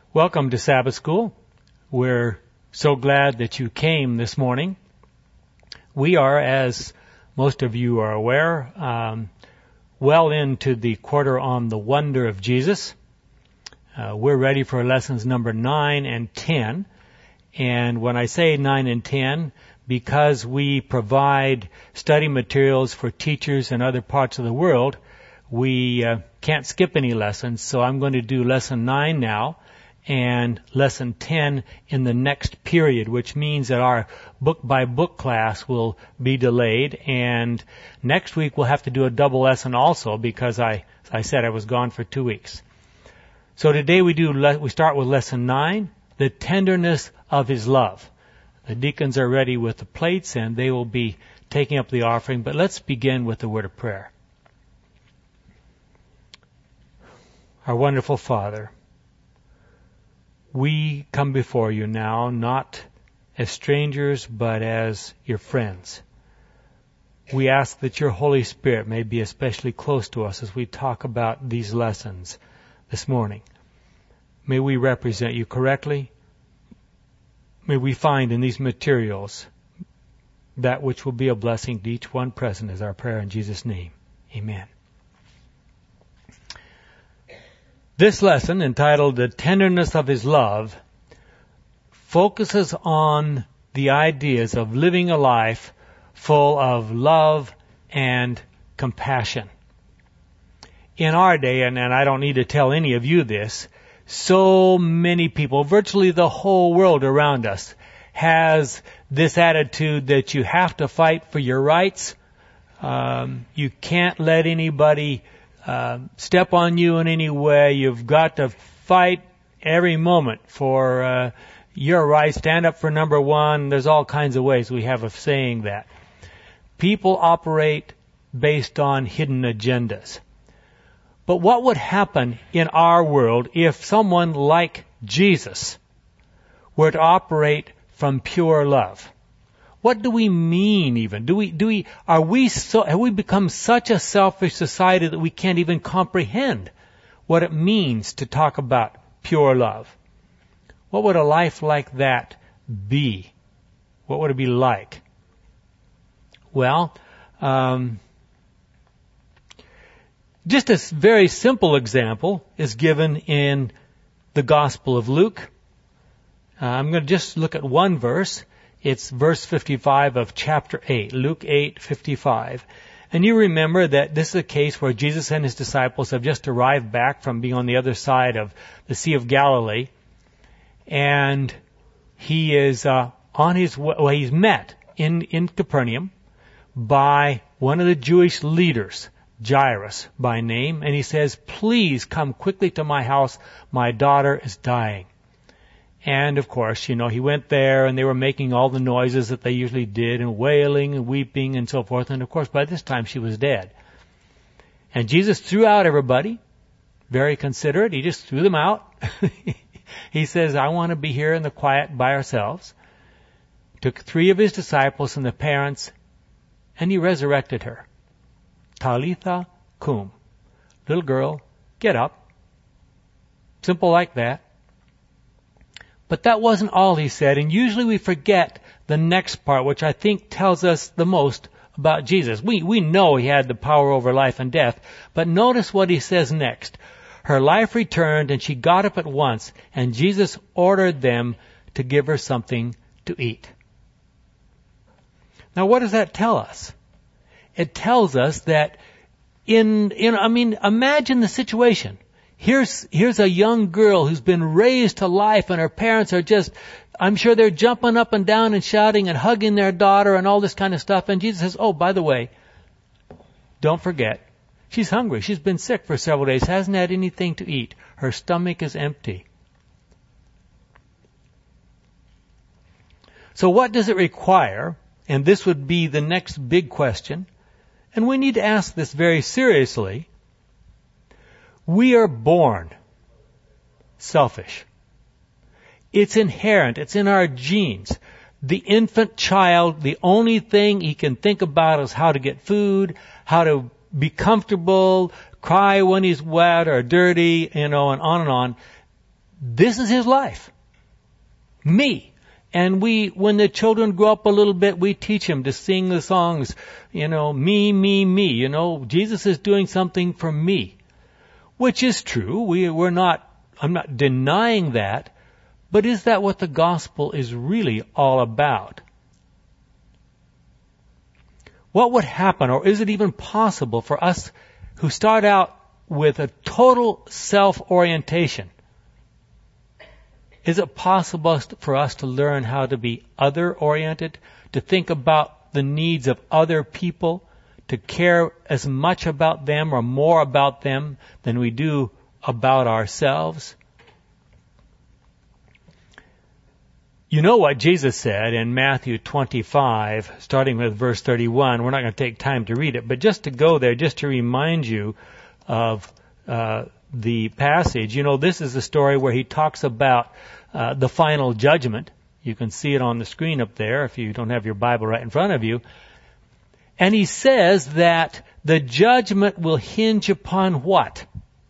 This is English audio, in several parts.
Welcome to Sabbath School. We're so glad that you came this morning. We are, as most of you are aware, well into the quarter on the wonder of Jesus. We're ready for lessons number 9 and 10. And when I say 9 and 10, because we provide study materials for teachers in other parts of the world, we can't skip any lessons. So I'm going to do lesson 9 now and lesson 10 in the next period, which means that our book-by-book class will be delayed. And next week we'll have to do a double lesson also because I said I was gone for 2 weeks. So today we start with lesson 9, the tenderness of His love. The deacons are ready with the plates and they will be taking up the offering. But let's begin with the word of prayer. Our wonderful Father, we come before you now, not as strangers, but as your friends. We ask that your Holy Spirit may be especially close to us as we talk about these lessons this morning. May we represent you correctly. May we find in these materials that which will be a blessing to each one present is our prayer in Jesus' name. Amen. This lesson, entitled The Tenderness of His Love, focuses on the ideas of living a life full of love and compassion. In our day, and I don't need to tell any of you this, so many people, virtually the whole world around us, has this attitude that you have to fight for your rights. You can't let anybody step on you in any way. You've got to fight every moment for your rights. Stand up for number one. There's all kinds of ways we have of saying that. People operate based on hidden agendas. But what would happen in our world if someone like Jesus were to operate from pure love? What do we mean even? Have we become such a selfish society that we can't even comprehend what it means to talk about pure love? What would a life like that be? What would it be like? Well, just a very simple example is given in the Gospel of Luke. I'm going to just look at one verse. It's verse 55 of chapter 8, Luke 8:55. And you remember that this is a case where Jesus and His disciples have just arrived back from being on the other side of the Sea of Galilee. And he is on his way, well, he's met in Capernaum by one of the Jewish leaders, Jairus by name. And he says, "Please come quickly to my house. My daughter is dying." And, of course, he went there and they were making all the noises that they usually did and wailing and weeping and so forth. And, of course, by this time she was dead. And Jesus threw out everybody, very considerate. He just threw them out. He says, "I want to be here in the quiet by ourselves." Took 3 of His disciples and the parents and He resurrected her. Talitha cum. Little girl, get up. Simple like that. But that wasn't all He said, and usually we forget the next part, which I think tells us the most about Jesus. We know He had the power over life and death, but notice what He says next. Her life returned, and she got up at once, and Jesus ordered them to give her something to eat. Now, what does that tell us? It tells us that imagine the situation. Here's a young girl who's been raised to life and her parents are just, I'm sure they're jumping up and down and shouting and hugging their daughter and all this kind of stuff. And Jesus says, "Oh, by the way, don't forget, she's hungry. She's been sick for several days, hasn't had anything to eat. Her stomach is empty." So what does it require? And this would be the next big question. And we need to ask this very seriously. We are born selfish. It's inherent. It's in our genes. The infant child, the only thing he can think about is how to get food, how to be comfortable, cry when he's wet or dirty, and on and on. this is his life. Me. And when the children grow up a little bit, we teach them to sing the songs, me, me, me. Jesus is doing something for me. Which is true. I'm not denying that. But is that what the gospel is really all about? What would happen, or is it even possible for us who start out with a total self-orientation? Is it possible for us to learn how to be other-oriented, to think about the needs of other people, to care as much about them or more about them than we do about ourselves? You know what Jesus said in Matthew 25, starting with verse 31. We're not going to take time to read it, but just to go there, just to remind you of the passage. This is the story where he talks about the final judgment. You can see it on the screen up there if you don't have your Bible right in front of you. And he says that the judgment will hinge upon what?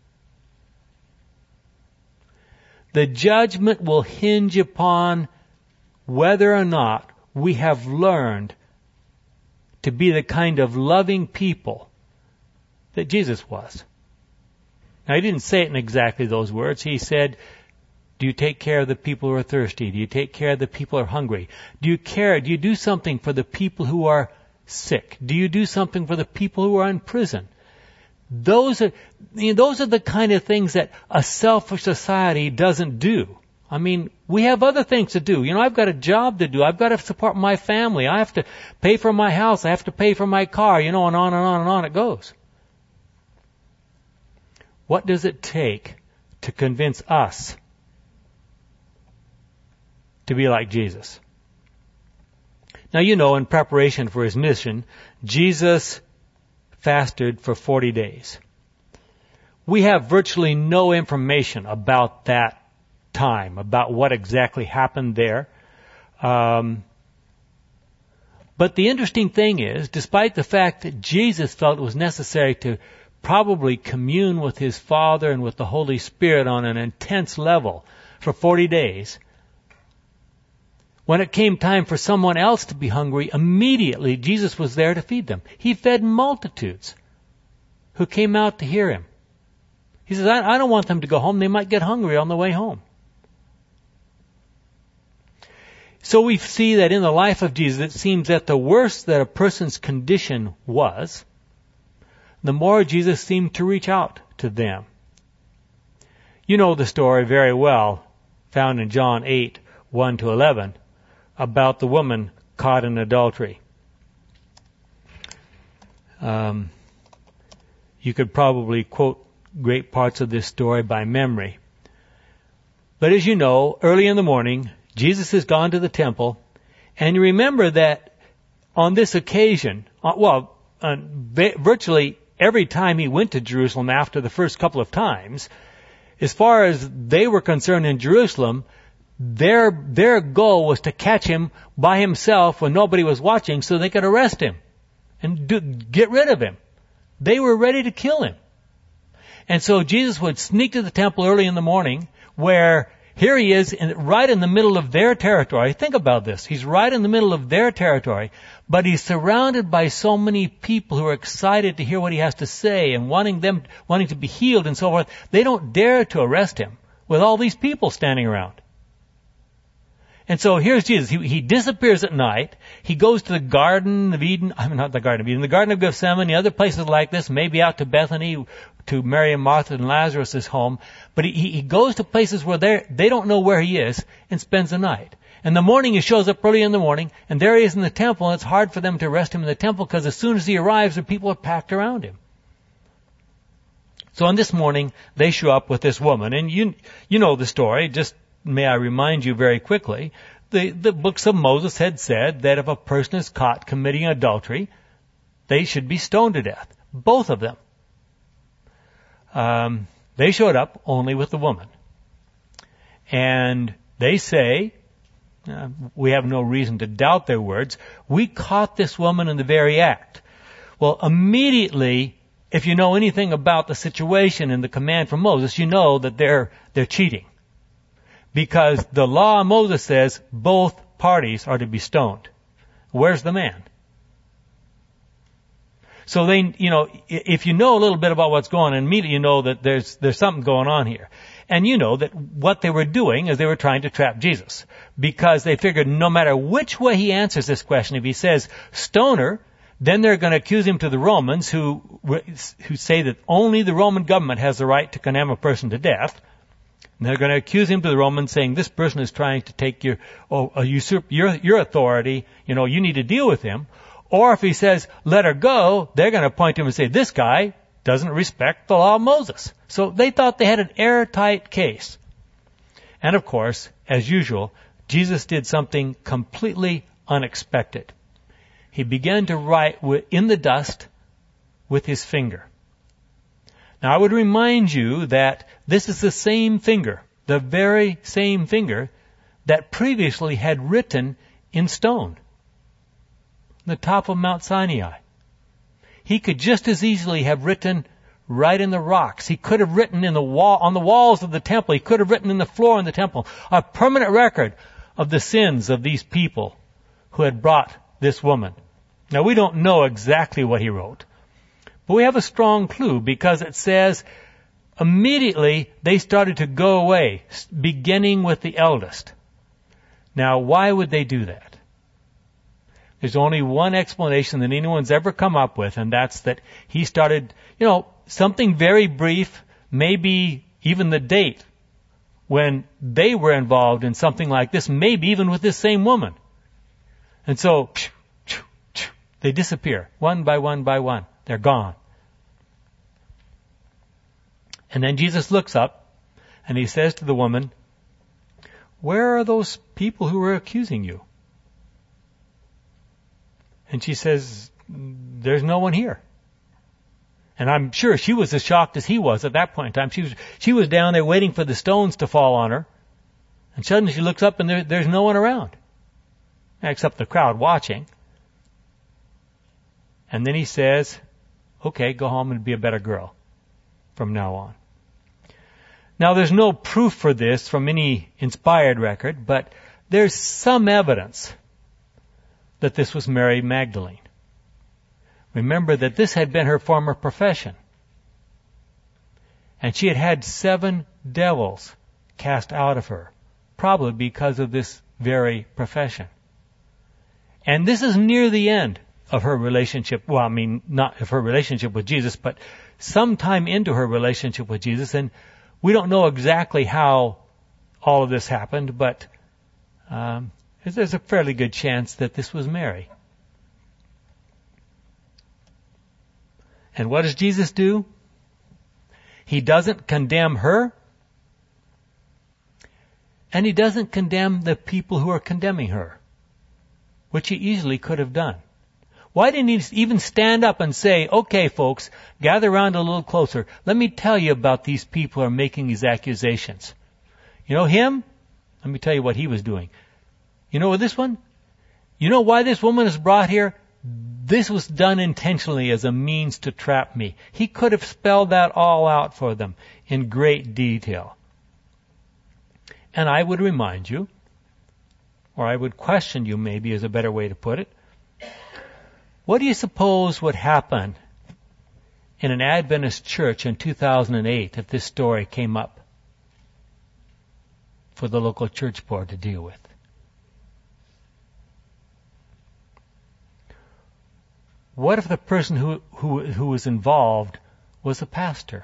The judgment will hinge upon whether or not we have learned to be the kind of loving people that Jesus was. Now, he didn't say it in exactly those words. He said, do you take care of the people who are thirsty? Do you take care of the people who are hungry? Do you do something for the people who are sick? Do you do something for the people who are in prison? Those are the kind of things that a selfish society doesn't do. I mean, we have other things to do. I've got a job to do. I've got to support my family. I have to pay for my house. I have to pay for my car, and on and on and on it goes. What does it take to convince us to be like Jesus? Now, in preparation for his mission, Jesus fasted for 40 days. We have virtually no information about that time, about what exactly happened there. But the interesting thing is, despite the fact that Jesus felt it was necessary to probably commune with his Father and with the Holy Spirit on an intense level for 40 days, when it came time for someone else to be hungry, immediately Jesus was there to feed them. He fed multitudes who came out to hear him. He says, I don't want them to go home. They might get hungry on the way home. So we see that in the life of Jesus, it seems that the worse that a person's condition was, the more Jesus seemed to reach out to them. You know the story very well, found in John 8, 1-11, about the woman caught in adultery. You could probably quote great parts of this story by memory. But as you know, early in the morning, Jesus has gone to the temple, and you remember that on this occasion, virtually every time he went to Jerusalem after the first couple of times, as far as they were concerned in Jerusalem, their goal was to catch him by himself when nobody was watching so they could arrest him and get rid of him. They were ready to kill him. And so Jesus would sneak to the temple early in the morning, where here he is right in the middle of their territory. Think about this. He's right in the middle of their territory, but he's surrounded by so many people who are excited to hear what he has to say and wanting to be healed and so forth. They don't dare to arrest him with all these people standing around. And so here's Jesus. He disappears at night. He goes to the Garden of Eden. Not the Garden of Eden. The Garden of Gethsemane, other places like this, maybe out to Bethany, to Mary and Martha and Lazarus' home. But he goes to places where they don't know where he is and spends the night. In the morning, he shows up early in the morning, and there he is in the temple, and it's hard for them to arrest him in the temple because as soon as he arrives, the people are packed around him. So on this morning, they show up with this woman, and you know the story. Just may I remind you very quickly, the books of Moses had said that if a person is caught committing adultery, they should be stoned to death. Both of them. They showed up only with the woman. And they say, we have no reason to doubt their words, we caught this woman in the very act. Well, immediately, if you know anything about the situation and the command from Moses, you know that they're cheating. because the law of Moses says both parties are to be stoned. Where's the man? So they, if you know a little bit about what's going on, immediately you know that there's something going on here. And you know that what they were doing is they were trying to trap Jesus, because they figured no matter which way he answers this question, if he says stoner, then they're going to accuse him to the Romans, who say that only the Roman government has the right to condemn a person to death. And they're going to accuse him to the Romans, saying this person is trying to take usurp your authority. You need to deal with him. Or if he says let her go, they're going to point to him and say this guy doesn't respect the law of Moses. So they thought they had an airtight case. And of course, as usual, Jesus did something completely unexpected. He began to write in the dust with his finger. Now I would remind you that this is the same finger, the very same finger that previously had written in stone, the top of Mount Sinai. He could just as easily have written right in the rocks. He could have written on the walls of the temple. He could have written in the floor in the temple, a permanent record of the sins of these people who had brought this woman. Now we don't know exactly what he wrote, but we have a strong clue, because it says immediately they started to go away, beginning with the eldest. Now why would they do that? There's only one explanation that anyone's ever come up with, and that's that he started, something very brief, maybe even the date when they were involved in something like this, maybe even with this same woman. And so, they disappear, one by one by one. They're gone. And then Jesus looks up, and he says to the woman, "Where are those people who were accusing you?" And she says, "There's no one here." And I'm sure she was as shocked as he was at that point in time. She was down there waiting for the stones to fall on her. And suddenly she looks up and there's no one around, except the crowd watching. And then he says, "Okay, go home and be a better girl from now on." Now there's no proof for this from any inspired record, but there's some evidence that this was Mary Magdalene. Remember that this had been her former profession. And she had had 7 devils cast out of her, probably because of this very profession. And this is near the end of her relationship. Well, not of her relationship with Jesus, but sometime into her relationship with Jesus. And we don't know exactly how all of this happened, but there's a fairly good chance that this was Mary. And what does Jesus do? He doesn't condemn her, and he doesn't condemn the people who are condemning her, which he easily could have done. Why didn't he even stand up and say, "Okay, folks, gather around a little closer. Let me tell you about these people who are making these accusations. You know him? Let me tell you what he was doing. You know this one? You know why this woman is brought here? This was done intentionally as a means to trap me." He could have spelled that all out for them in great detail. And I would remind you, or I would question you maybe is a better way to put it. What do you suppose would happen in an Adventist church in 2008 if this story came up for the local church board to deal with? What if the person who was involved was a pastor?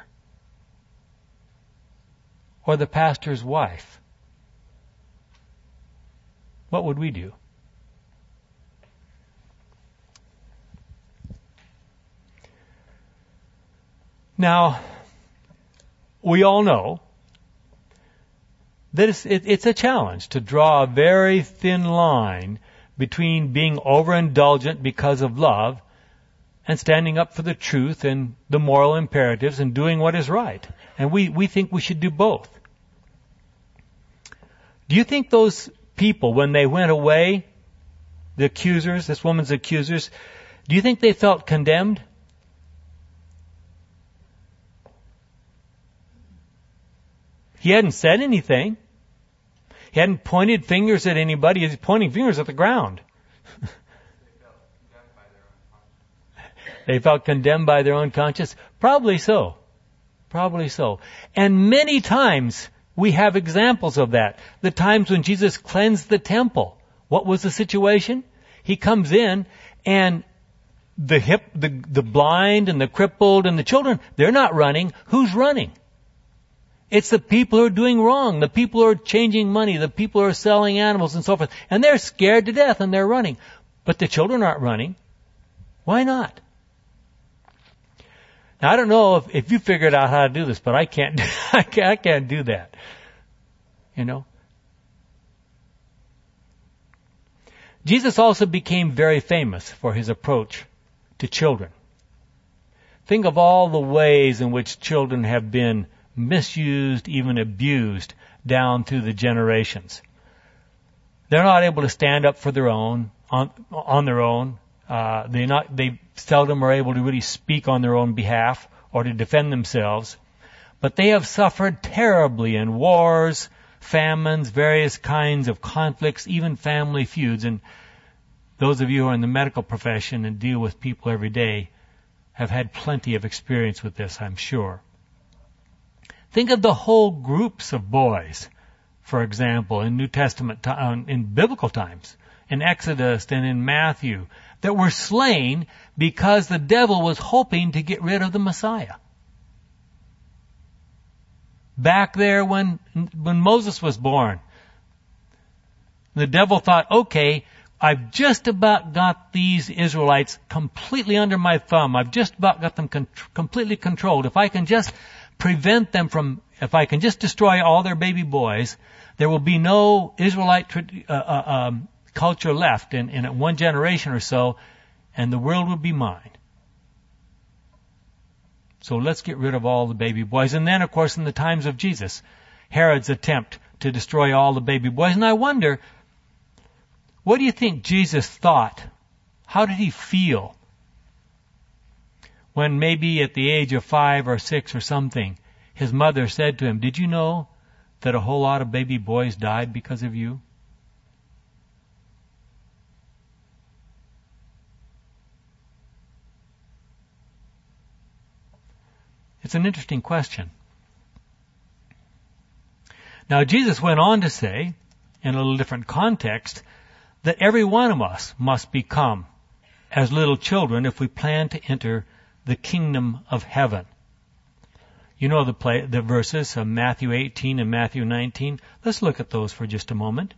Or the pastor's wife? What would we do? Now, we all know that it's a challenge to draw a very thin line between being overindulgent because of love and standing up for the truth and the moral imperatives and doing what is right. And we think we should do both. Do you think those people, when they went away, the accusers, this woman's accusers, do you think they felt condemned? He hadn't said anything. He hadn't pointed fingers at anybody. He was pointing fingers at the ground. They felt condemned by their own conscience. Probably so. Probably so. And many times we have examples of that. The times when Jesus cleansed the temple. What was the situation? He comes in and the blind and the crippled and the children, they're not running. Who's running? It's the people who are doing wrong. The people who are changing money. The people who are selling animals and so forth. And they're scared to death and they're running. But the children aren't running. Why not? Now, I don't know if you figured out how to do this, but I can't. I can't do that. You know. Jesus also became very famous for his approach to children. Think of all the ways in which children have been misused, even abused, down through the generations. They're not able to stand up for their own on their own. They seldom are able to really speak on their own behalf or to defend themselves. But they have suffered terribly in wars, famines, various kinds of conflicts, even family feuds. And those of you who are in the medical profession and deal with people every day have had plenty of experience with this, I'm sure. Think of the whole groups of boys, for example, in New Testament, in biblical times, in Exodus and in Matthew, that were slain because the devil was hoping to get rid of the Messiah. Back there when Moses was born, the devil thought, okay, I've just about got these Israelites completely under my thumb. I've just about got them completely controlled. If I can just prevent them from, if I can just destroy all their baby boys, there will be no Israelite culture left in one generation or so, and the world will be mine. So let's get rid of all the baby boys. And then, of course, in the times of Jesus, Herod's attempt to destroy all the baby boys. And I wonder, what do you think Jesus thought? How did he feel when maybe at the age of 5 or 6 or something, his mother said to him, did you know that a whole lot of baby boys died because of you? It's an interesting question. Now, Jesus went on to say, in a little different context, that every one of us must become as little children if we plan to enter the kingdom of heaven. You know the verses of Matthew 18 and Matthew 19. Let's look at those for just a moment.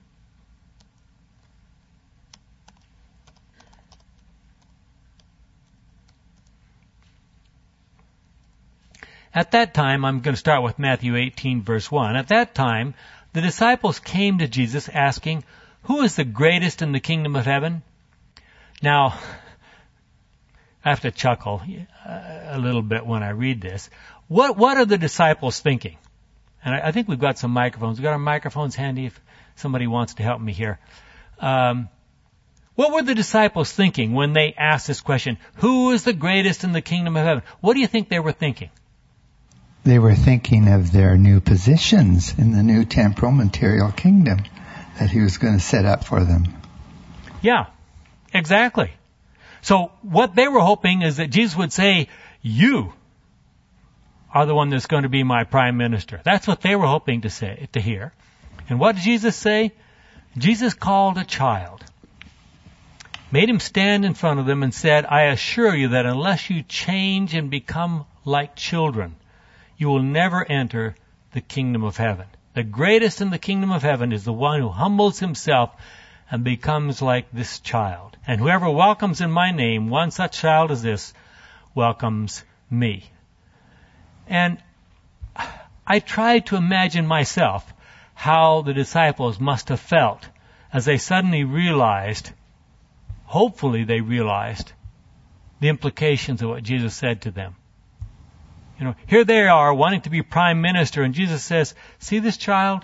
At that time, I'm going to start with Matthew 18, verse 1. At that time, the disciples came to Jesus asking, who is the greatest in the kingdom of heaven? Now, I have to chuckle a little bit when I read this. What are the disciples thinking? And I think we've got some microphones. We've got our microphones handy if somebody wants to help me here. What were the disciples thinking when they asked this question? Who is the greatest in the kingdom of heaven? What do you think they were thinking? They were thinking of their new positions in the new temporal material kingdom that he was going to set up for them. Yeah, exactly. So what they were hoping is that Jesus would say, you are the one that's going to be my prime minister. That's what they were hoping to hear. And what did Jesus say? Jesus called a child, made him stand in front of them and said, I assure you that unless you change and become like children, you will never enter the kingdom of heaven. The greatest in the kingdom of heaven is the one who humbles himself and becomes like this child. And whoever welcomes in my name one such child as this welcomes me. And I tried to imagine myself how the disciples must have felt as they suddenly realized, hopefully they realized, the implications of what Jesus said to them. You know, here they are wanting to be prime minister, and Jesus says, see this child?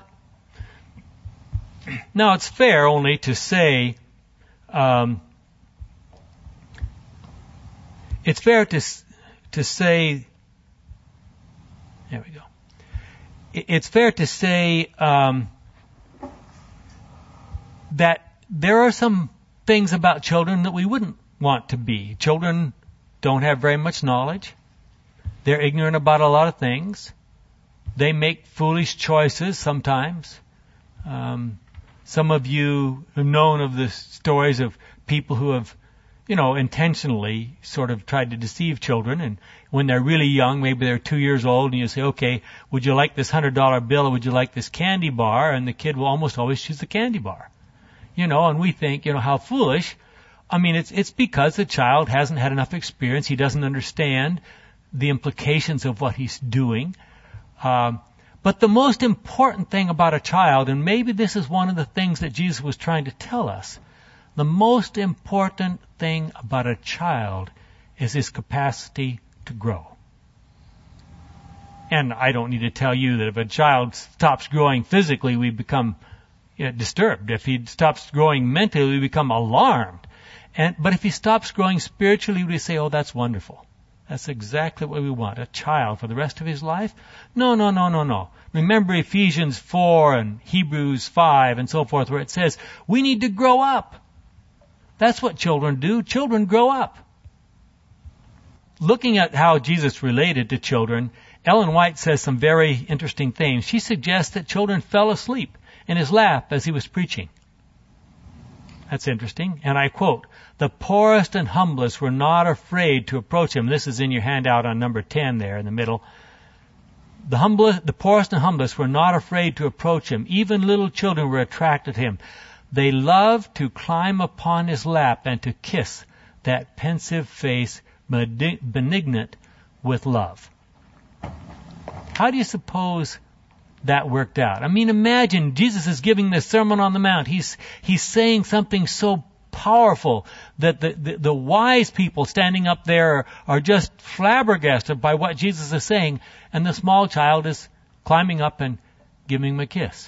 Now, it's fair only to say, it's fair to say, there we go. It's fair to say that there are some things about children that we wouldn't want to be. Children don't have very much knowledge. They're ignorant about a lot of things. They make foolish choices sometimes. Some of you have known of the stories of people who have, intentionally sort of tried to deceive children. And when they're really young, maybe they're 2 years old, and you say, okay, would you like this $100 bill or would you like this candy bar? And the kid will almost always choose the candy bar. And we think, how foolish. I mean, it's because the child hasn't had enough experience. He doesn't understand the implications of what he's doing. But the most important thing about a child, and maybe this is one of the things that Jesus was trying to tell us, the most important thing about a child is his capacity to grow. And I don't need to tell you that if a child stops growing physically, we become disturbed. If he stops growing mentally, we become alarmed. But if he stops growing spiritually, we say, oh, that's wonderful. That's exactly what we want. A child for the rest of his life? No. Remember Ephesians 4 and Hebrews 5 and so forth, where it says we need to grow up. That's what children do. Children grow up. Looking at how Jesus related to children, Ellen White says some very interesting things. She suggests that children fell asleep in his lap as he was preaching. That's interesting. And I quote, the poorest and humblest were not afraid to approach him. This is in your handout on number 10 there in the middle. The poorest and humblest were not afraid to approach him. Even little children were attracted to him. They loved to climb upon his lap and to kiss that pensive face, benignant with love. How do you suppose that worked out? I mean, imagine Jesus is giving the Sermon on the Mount. He's saying something so powerful that the wise people standing up there are just flabbergasted by what Jesus is saying, and the small child is climbing up and giving him a kiss.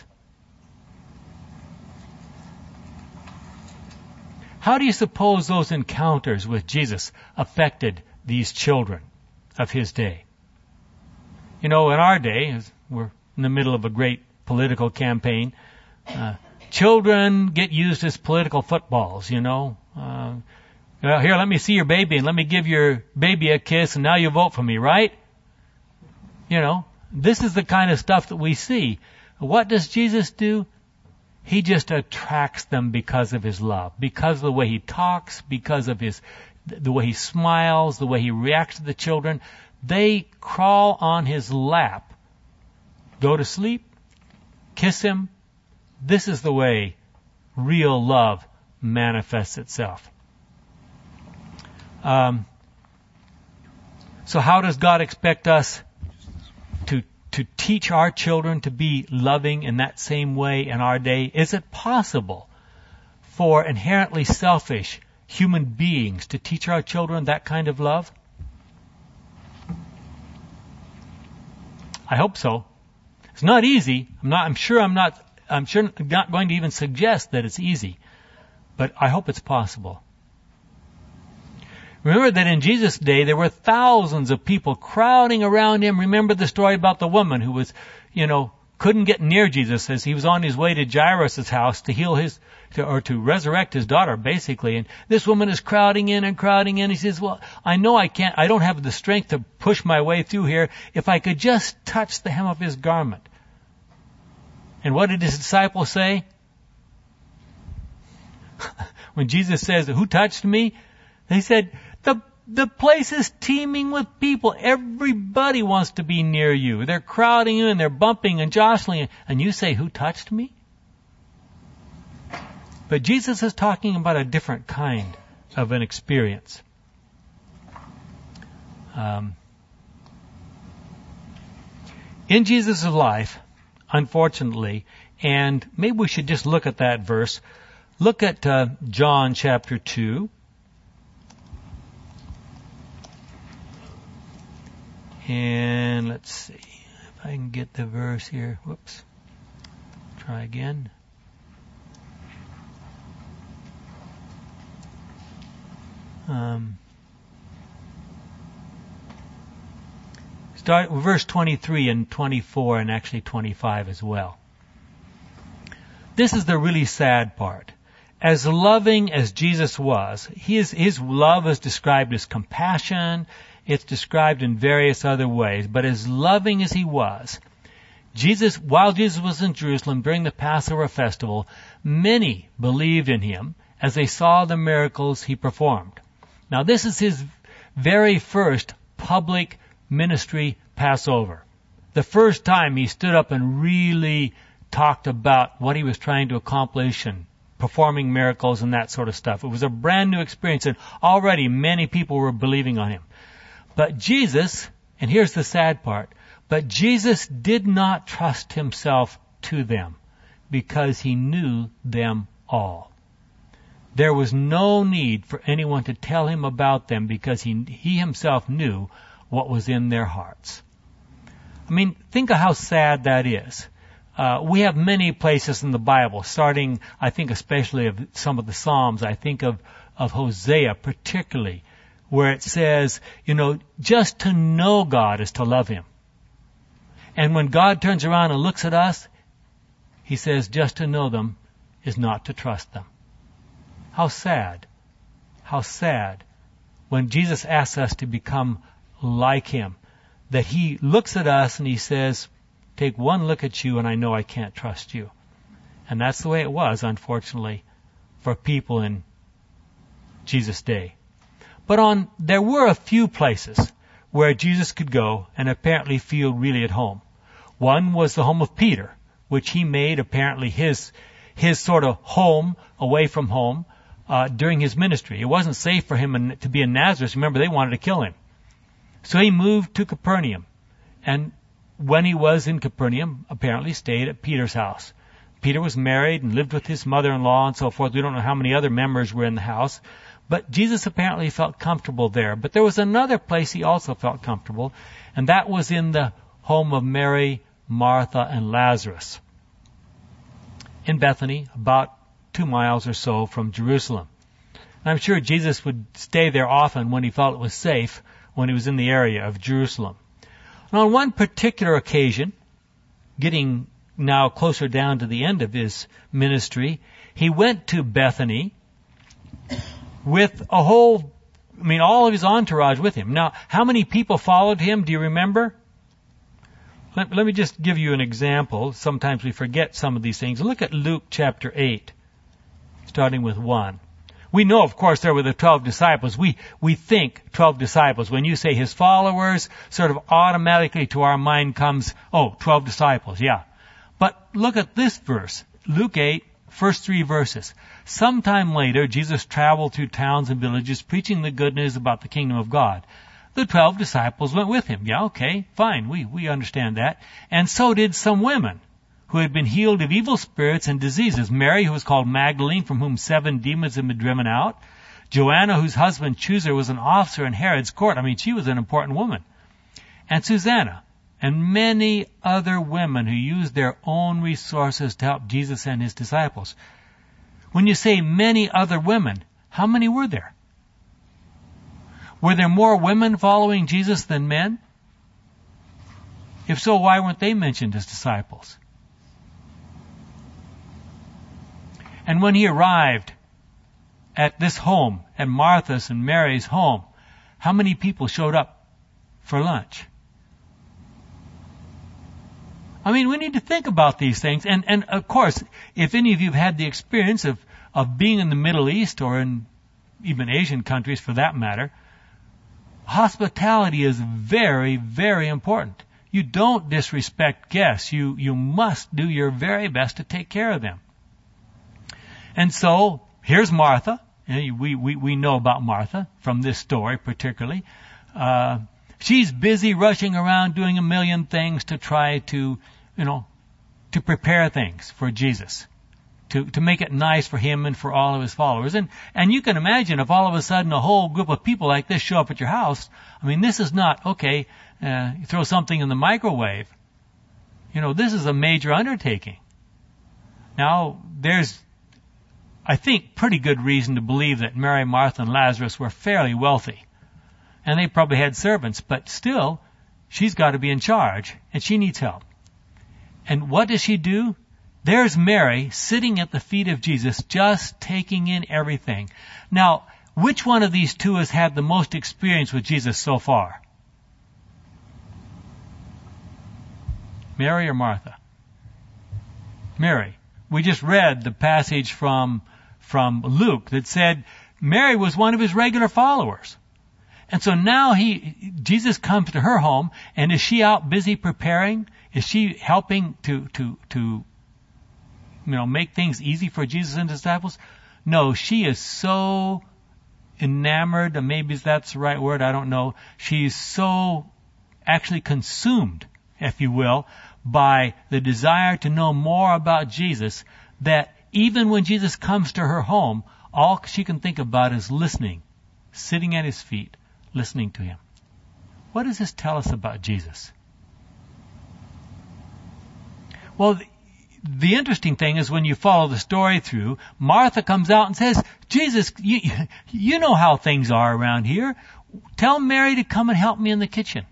How do you suppose those encounters with Jesus affected these children of his day? In our day, as we're in the middle of a great political campaign, children get used as political footballs, Here, let me see your baby and let me give your baby a kiss and now you vote for me, right? This is the kind of stuff that we see. What does Jesus do? He just attracts them because of his love, because of the way he talks, because of the way he smiles, the way he reacts to the children. They crawl on his lap, go to sleep, kiss him. This is the way real love manifests itself. So how does God expect us to teach our children to be loving in that same way in our day? Is it possible for inherently selfish human beings to teach our children that kind of love? I hope so. It's not easy. I'm sure not going to even suggest that it's easy, but I hope it's possible. Remember that in Jesus' day, there were thousands of people crowding around him. Remember the story about the woman who was, couldn't get near Jesus as he was on his way to Jairus' house to heal to resurrect his daughter, basically. And this woman is crowding in. He says, well, I know I don't have the strength to push my way through here. If I could just touch the hem of his garment. And what did his disciples say? When Jesus says, who touched me? They said, the place is teeming with people. Everybody wants to be near you. They're crowding you and they're bumping and jostling. And you say, who touched me? But Jesus is talking about a different kind of an experience. In Jesus' life, unfortunately, and maybe we should just look at that verse. Look at John chapter 2. And let's see if I can get the verse here. Whoops. Try again. Start with verse 23 and 24 and actually 25 as well. This is the really sad part. as loving as Jesus was, his love is described as compassion. It's described in various other ways. But as loving as he was, while Jesus was in Jerusalem during the Passover festival, many believed in him as they saw the miracles he performed. Now, this is his very first public ministry Passover. The first time he stood up and really talked about what he was trying to accomplish and performing miracles and that sort of stuff. It was a brand new experience, and already many people were believing on him. But Jesus, and here's the sad part, but Jesus did not trust himself to them because he knew them all. There was no need for anyone to tell him about them because he himself knew what was in their hearts. I mean, think of how sad that is. We have many places in the Bible, starting, I think, especially of some of the Psalms. I think of Hosea particularly, where it says, just to know God is to love him. And when God turns around and looks at us, he says just to know them is not to trust them. How sad. How sad when Jesus asks us to become like him, that he looks at us and he says, take one look at you and I know I can't trust you. And that's the way it was, unfortunately, for people in Jesus' day. But there were a few places where Jesus could go and apparently feel really at home. One was the home of Peter, which he made apparently his sort of home away from home during his ministry. It wasn't safe for him to be in Nazareth. Remember, they wanted to kill him. So he moved to Capernaum. And when he was in Capernaum, apparently stayed at Peter's house. Peter was married and lived with his mother-in-law and so forth. We don't know how many other members were in the house. But Jesus apparently felt comfortable there. But there was another place he also felt comfortable, and that was in the home of Mary, Martha, and Lazarus in Bethany, about 2 miles or so from Jerusalem. And I'm sure Jesus would stay there often when he felt it was safe, when he was in the area of Jerusalem. And on one particular occasion, getting now closer down to the end of his ministry, he went to Bethany with all of his entourage with him. Now, how many people followed him? Do you remember? Let me just give you an example. Sometimes we forget some of these things. Look at Luke chapter 8, starting with 1. We know, of course, there were the 12 disciples. We think 12 disciples. When you say his followers, sort of automatically to our mind comes, 12 disciples, yeah. But look at this verse, Luke 8, first 3 verses. Sometime later, Jesus traveled through towns and villages preaching the good news about the kingdom of God. The 12 disciples went with him. Yeah, okay, fine, we understand that. And so did some women who had been healed of evil spirits and diseases. Mary, who was called Magdalene, from whom 7 demons had been driven out. Joanna, whose husband Chuza was an officer in Herod's court. She was an important woman. And Susanna, and many other women who used their own resources to help Jesus and his disciples. When you say many other women, how many were there? Were there more women following Jesus than men? If so, why weren't they mentioned as disciples? And when he arrived at this home, at Martha's and Mary's home, how many people showed up for lunch? We need to think about these things. And of course, if any of you have had the experience of being in the Middle East or in even Asian countries for that matter, hospitality is very, very important. You don't disrespect guests. You must do your very best to take care of them. And so, here's Martha. We know about Martha from this story particularly. She's busy rushing around doing a million things to try to prepare things for Jesus, to make it nice for him and for all of his followers. And you can imagine if all of a sudden a whole group of people like this show up at your house. This is not, you throw something in the microwave. This is a major undertaking. Now, there's, I think, pretty good reason to believe that Mary, Martha, and Lazarus were fairly wealthy. And they probably had servants, but still, she's got to be in charge, and she needs help. And what does she do? there's Mary sitting at the feet of Jesus, just taking in everything. Now, which one of these two has had the most experience with Jesus so far? Mary or Martha? Mary. We just read the passage from Luke that said Mary was one of his regular followers. And so now Jesus comes to her home, and is she out busy preparing? Is she helping to make things easy for Jesus and disciples? No, she is so enamored, and maybe that's the right word, I don't know. She's so actually consumed, if you will, by the desire to know more about Jesus, that even when Jesus comes to her home, all she can think about is listening, sitting at his feet, listening to him. What does this tell us about Jesus? Well, the interesting thing is when you follow the story through, Martha comes out and says, Jesus, you know how things are around here. Tell Mary to come and help me in the kitchen.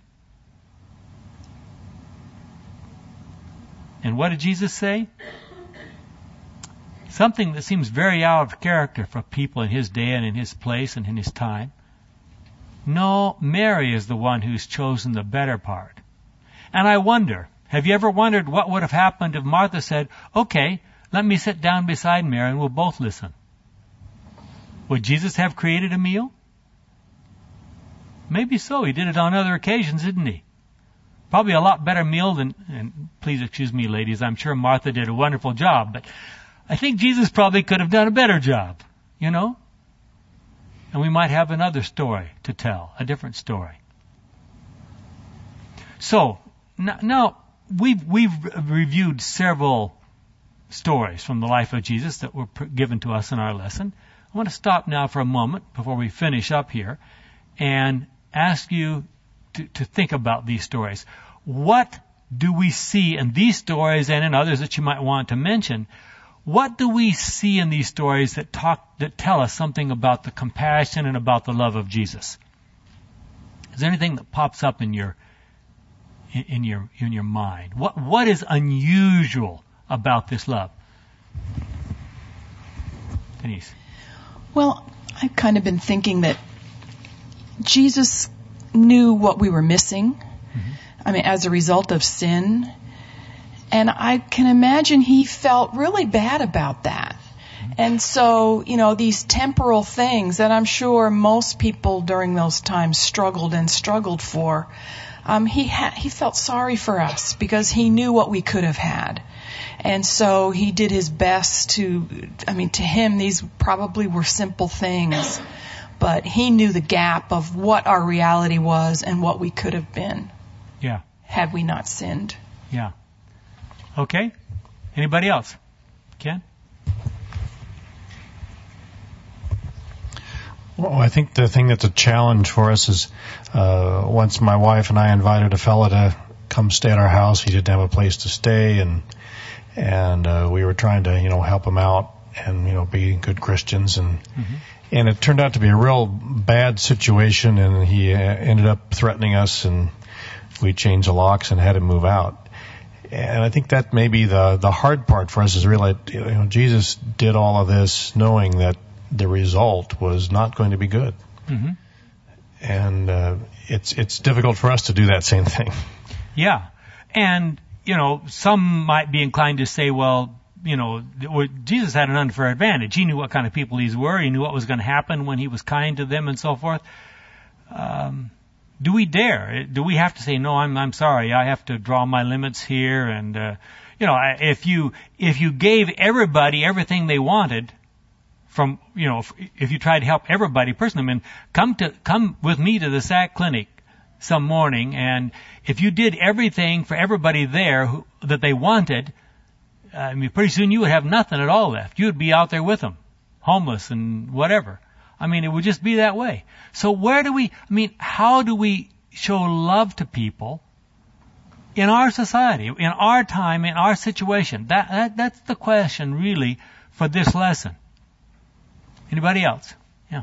And what did Jesus say? Something that seems very out of character for people in his day and in his place and in his time. No, Mary is the one who's chosen the better part. And I wonder, have you ever wondered what would have happened if Martha said, okay, let me sit down beside Mary and we'll both listen? Would Jesus have created a meal? Maybe so. He did it on other occasions, didn't he? Probably a lot better meal than, and please excuse me, ladies, I'm sure Martha did a wonderful job, but I think Jesus probably could have done a better job, And we might have another story to tell, a different story. So, now we've reviewed several stories from the life of Jesus that were given to us in our lesson. I want to stop now for a moment before we finish up here and ask you to think about these stories. What do we see in these stories and in others that you might want to mention? What do we see in these stories that tell us something about the compassion and about the love of Jesus? Is there anything that pops up in your mind? What is unusual about this love? Denise. Well, I've kind of been thinking that Jesus knew what we were missing. As a result of sin. And I can imagine he felt really bad about that. And so, these temporal things that I'm sure most people during those times struggled for, he felt sorry for us because he knew what we could have had. And so he did his best to him, these probably were simple things, but he knew the gap of what our reality was and what we could have been. Yeah. Had we not sinned. Yeah. Okay. Anybody else? Ken? Well, I think the thing that's a challenge for us is once my wife and I invited a fella to come stay at our house. He didn't have a place to stay, and we were trying to help him out and be good Christians, and it turned out to be a real bad situation, and he ended up threatening us, and we changed the locks and had him move out. And I think that may be the hard part for us is realize, Jesus did all of this knowing that the result was not going to be good. Mm-hmm. And it's difficult for us to do that same thing. Yeah. And, some might be inclined to say, well, Jesus had an unfair advantage. He knew what kind of people these were. He knew what was going to happen when he was kind to them and so forth. Do we dare? Do we have to say, no, I'm sorry, I have to draw my limits here? And, if you gave everybody everything they wanted from, if you tried to help everybody personally, come with me to the SAC clinic some morning, and if you did everything for everybody there that they wanted, pretty soon you would have nothing at all left. You would be out there with them, homeless and whatever. It would just be that way. So how do we show love to people in our society, in our time, in our situation? That's the question really for this lesson. Anybody else? Yeah.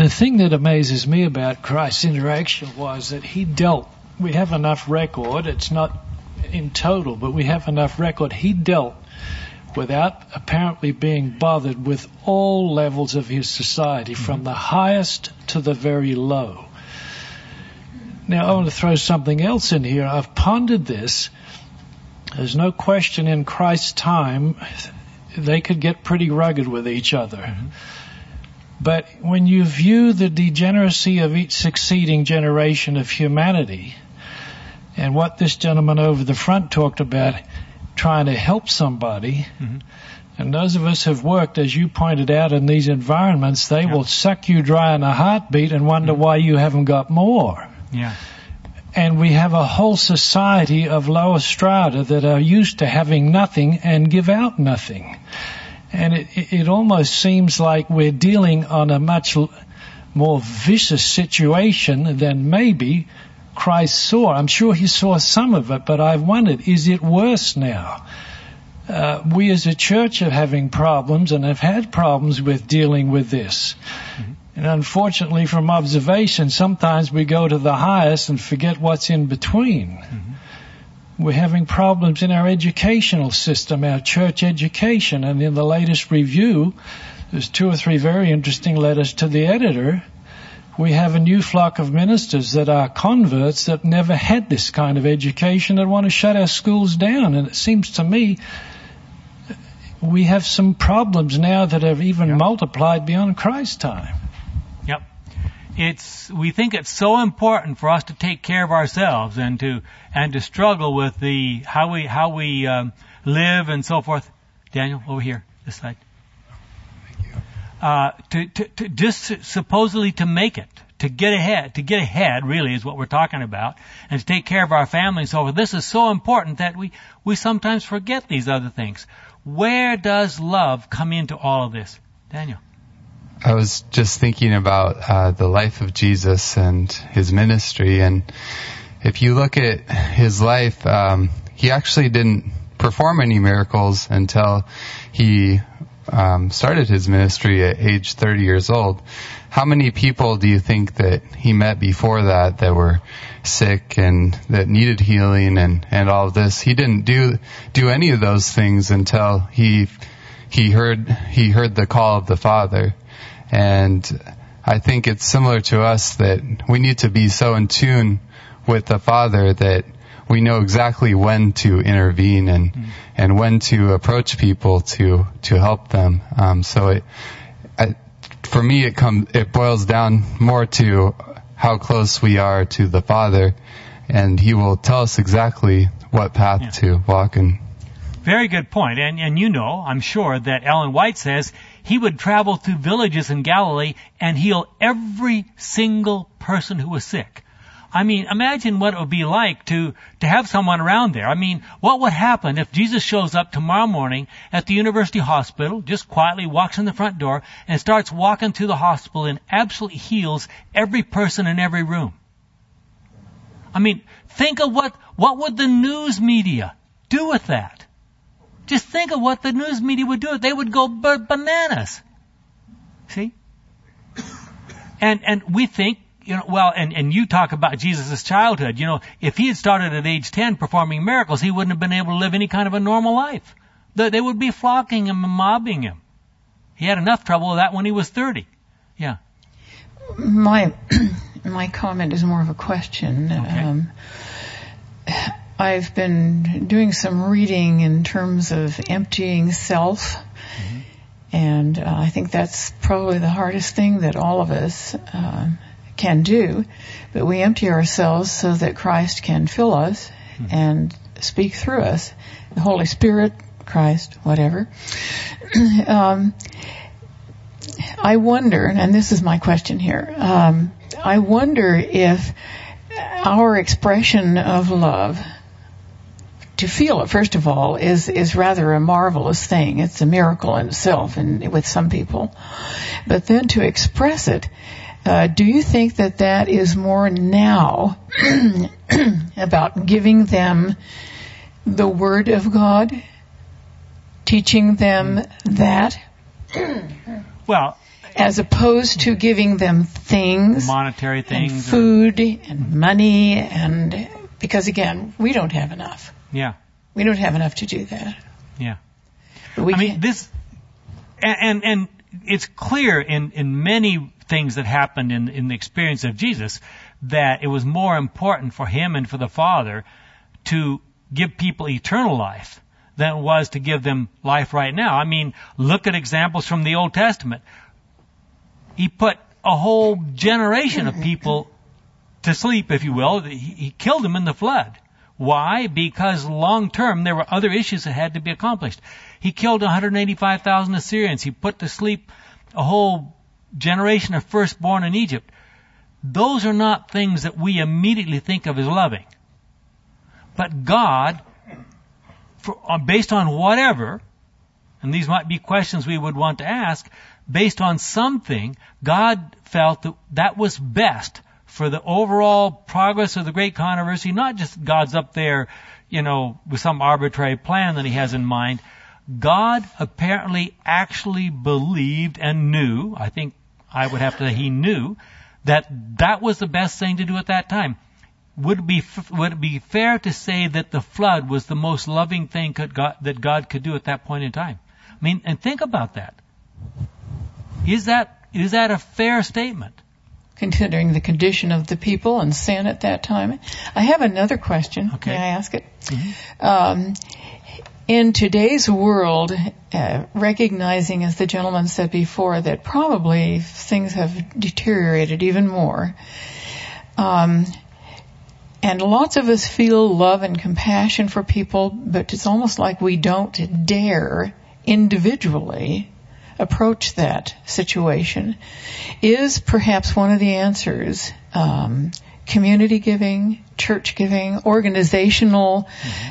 The thing that amazes me about Christ's interaction was that we have enough record, it's not in total, but we have enough record. He dealt without apparently being bothered with all levels of his society, from the highest to the very low. Now, I want to throw something else in here. I've pondered this. There's no question in Christ's time they could get pretty rugged with each other. But when you view the degeneracy of each succeeding generation of humanity, and what this gentleman over the front talked about, trying to help somebody, and those of us have worked, as you pointed out, in these environments, they will suck you dry in a heartbeat and wonder why you haven't got more. Yeah. And we have a whole society of lower strata that are used to having nothing and give out nothing. And it almost seems like we're dealing on a much more vicious situation than maybe Christ saw. I'm sure he saw some of it, but I've wondered, is it worse now? We as a church are having problems and have had problems with dealing with this. And unfortunately, from observation, sometimes we go to the highest and forget what's in between. We're having problems in our educational system, our church education, and in the latest review, there's 2 or 3 very interesting letters to the editor. We have a new flock of ministers that are converts that never had this kind of education that want to shut our schools down. And it seems to me we have some problems now that have even multiplied beyond Christ's time. Yep. We think it's so important for us to take care of ourselves and to struggle with how we live and so forth. Daniel, over here, this side. To just supposedly to make it, to get ahead really is what we're talking about, and to take care of our family and so forth. This is so important that we sometimes forget these other things. Where does love come into all of this? Daniel. I was just thinking about the life of Jesus and his ministry, and if you look at his life, he actually didn't perform any miracles until he started his ministry at age 30 years old. How many people do you think that he met before that were sick and that needed healing and all of this? He didn't do any of those things until he heard the call of the Father. And I think it's similar to us that we need to be so in tune with the Father that we know exactly when to intervene and when to approach people to help them. For me, it boils down more to how close we are to the Father, and he will tell us exactly what path to walk in. Very good point. And I'm sure that Ellen White says he would travel through villages in Galilee and heal every single person who was sick. I mean, imagine what it would be like to have someone around there. I mean, what would happen if Jesus shows up tomorrow morning at the university hospital, just quietly walks in the front door and starts walking through the hospital and absolutely heals every person in every room? I mean, think of what would the news media do with that? Just think of what the news media would do. They would go bananas. See? And we think, and you talk about Jesus' childhood. If he had started at age 10 performing miracles, he wouldn't have been able to live any kind of a normal life. They would be flocking him and mobbing him. He had enough trouble with that when he was 30. Yeah. My comment is more of a question. Okay. I've been doing some reading in terms of emptying self. And I think that's probably the hardest thing that all of us can do. But we empty ourselves so that Christ can fill us and speak through us. The Holy Spirit, Christ, whatever. I wonder, and this is my question here, I wonder if our expression of love, to feel it, first of all, is rather a marvelous thing. It's a miracle in itself, and with some people. But then to express it, do you think that is more now about giving them the Word of God, teaching them that? Well, as opposed to giving them things, monetary things, and food and money, and because again, we don't have enough. Yeah. We don't have enough to do that. Yeah. But we I mean, this, and it's clear in many things that happened in the experience of Jesus that it was more important for him and for the Father to give people eternal life than it was to give them life right now. I mean, look at examples from the Old Testament. He put a whole generation of people to sleep, if you will. He killed them in the flood. Why? Because long term there were other issues that had to be accomplished. He killed 185,000 Assyrians. He put to sleep a whole generation of firstborn in Egypt. Those are not things that we immediately think of as loving. But God, based on whatever, and these might be questions we would want to ask, based on something, God felt that was best for the overall progress of the great controversy. Not just God's up there, with some arbitrary plan that he has in mind. God apparently actually believed and knew, I think I would have to say he knew, that was the best thing to do at that time. Would it be fair to say that the flood was the most loving thing that God could do at that point in time? I mean, and think about that. Is that a fair statement? Considering the condition of the people and sin at that time. I have another question. Okay. May I ask it? Mm-hmm. In today's world, recognizing, as the gentleman said before, that probably things have deteriorated even more, and lots of us feel love and compassion for people, but it's almost like we don't dare individually approach that situation. Is perhaps one of the answers community giving, church giving, organizational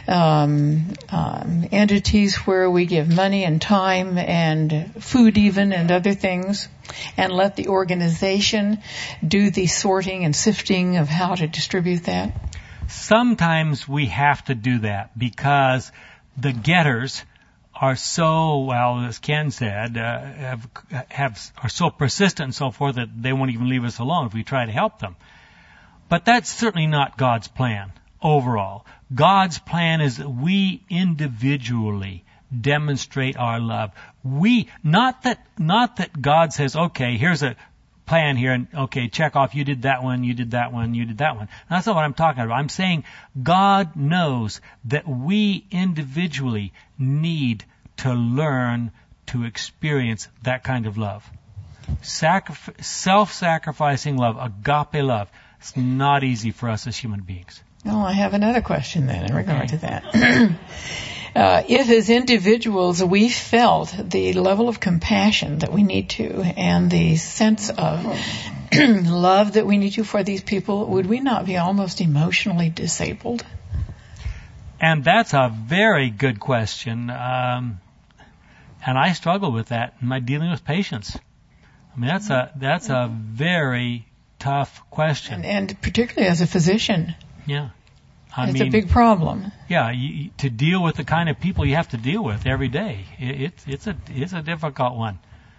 entities where we give money and time and food even and other things, and let the organization do the sorting and sifting of how to distribute that? Sometimes we have to do that because the getters are so, well, as Ken said, are so persistent and so forth that they won't even leave us alone if we try to help them. But that's certainly not God's plan overall. God's plan is that we individually demonstrate our love. Not that God says, okay, here's a plan here, and okay, check off, you did that one, you did that one, you did that one. That's not what I'm talking about. I'm saying God knows that we individually need to learn to experience that kind of love. Self-sacrificing love, agape love. It's not easy for us as human beings. Oh, I have another question then in regard to that. If as individuals we felt the level of compassion that we need to and the sense of love that we need to for these people, would we not be almost emotionally disabled? And that's a very good question. And I struggle with that in my dealing with patients. I mean, that's a very tough question. And particularly as a physician. Yeah. It's a big problem. Yeah, to deal with the kind of people you have to deal with every day, it's a difficult one.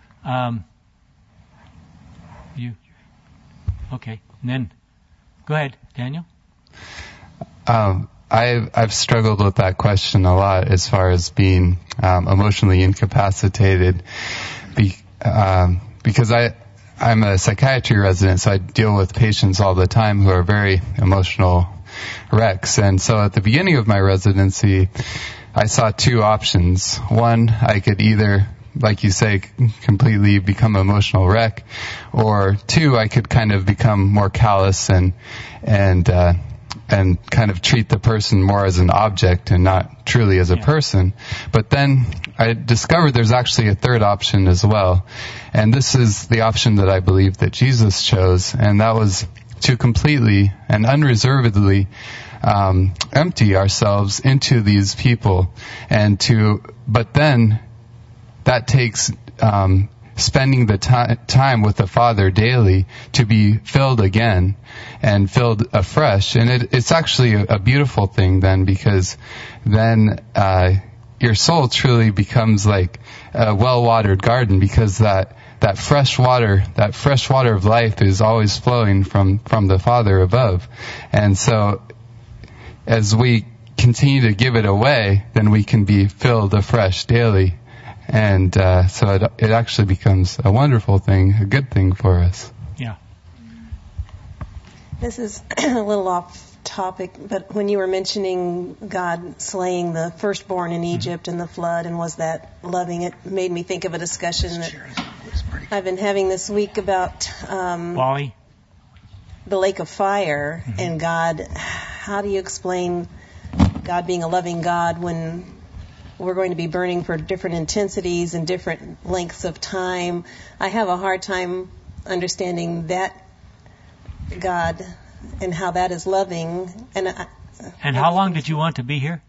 Okay, and then go ahead, Daniel. I've struggled with that question a lot as far as being emotionally incapacitated, because I'm a psychiatry resident, so I deal with patients all the time who are very emotional wrecks. And so at the beginning of my residency, I saw two options. One, I could either, like you say, completely become an emotional wreck, or two, I could kind of become more callous and kind of treat the person more as an object and not truly as a person. But then I discovered there's actually a third option as well. And this is the option that I believe that Jesus chose, and that was to completely and unreservedly empty ourselves into these people, but then that takes spending the time with the Father daily to be filled again and filled afresh. And it's actually a beautiful thing then, because then your soul truly becomes like a well-watered garden, because that that fresh water of life is always flowing from the Father above. And so as we continue to give it away, then we can be filled afresh daily. And so it actually becomes a wonderful thing, a good thing for us. Yeah. This is a little off topic, but when you were mentioning God slaying the firstborn in Egypt and the flood, and was that loving, it made me think of a discussion that I've been having this week about Wally? The lake of fire and God. How do you explain God being a loving God when we're going to be burning for different intensities and different lengths of time? I have a hard time understanding that God and how that is loving. And how long did you want to be here?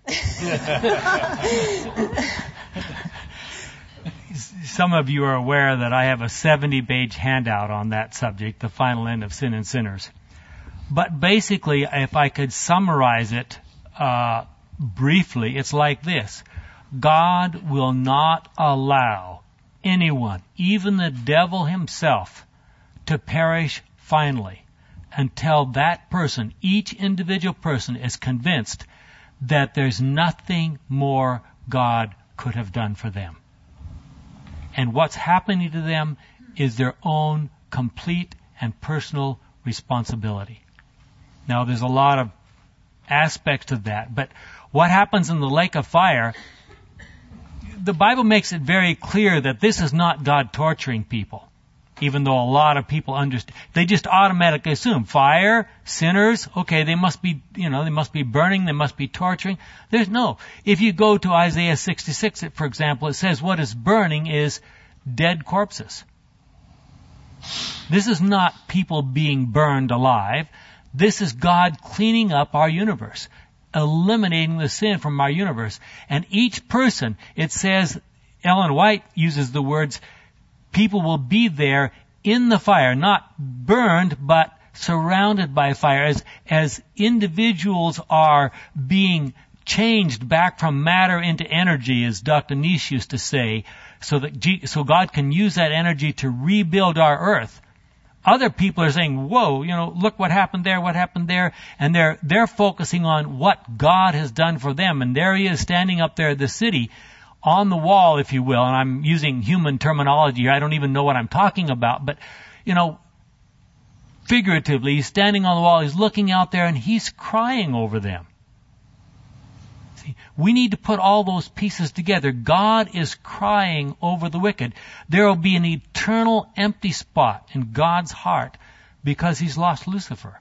Some of you are aware that I have a 70-page handout on that subject, the final end of sin and sinners. But basically, if I could summarize it briefly, it's like this. God will not allow anyone, even the devil himself, to perish finally until that person, each individual person, is convinced that there's nothing more God could have done for them. And what's happening to them is their own complete and personal responsibility. Now, there's a lot of aspects to that, but what happens in the lake of fire, the Bible makes it very clear that this is not God torturing people. Even though a lot of people understand, they just automatically assume fire, sinners, okay, they must be burning, they must be torturing. There's no. If you go to Isaiah 66, for example, it says what is burning is dead corpses. This is not people being burned alive. This is God cleaning up our universe, eliminating the sin from our universe. And each person, it says, Ellen White uses the words, people will be there in the fire, not burned, but surrounded by fire. As individuals are being changed back from matter into energy, as Dr. Nish used to say, so God can use that energy to rebuild our earth. Other people are saying, whoa, look what happened there, and they're focusing on what God has done for them. And there he is standing up there at the city, on the wall, if you will, and I'm using human terminology here. I don't even know what I'm talking about, but, figuratively, he's standing on the wall, he's looking out there, and he's crying over them. See, we need to put all those pieces together. God is crying over the wicked. There will be an eternal empty spot in God's heart because he's lost Lucifer.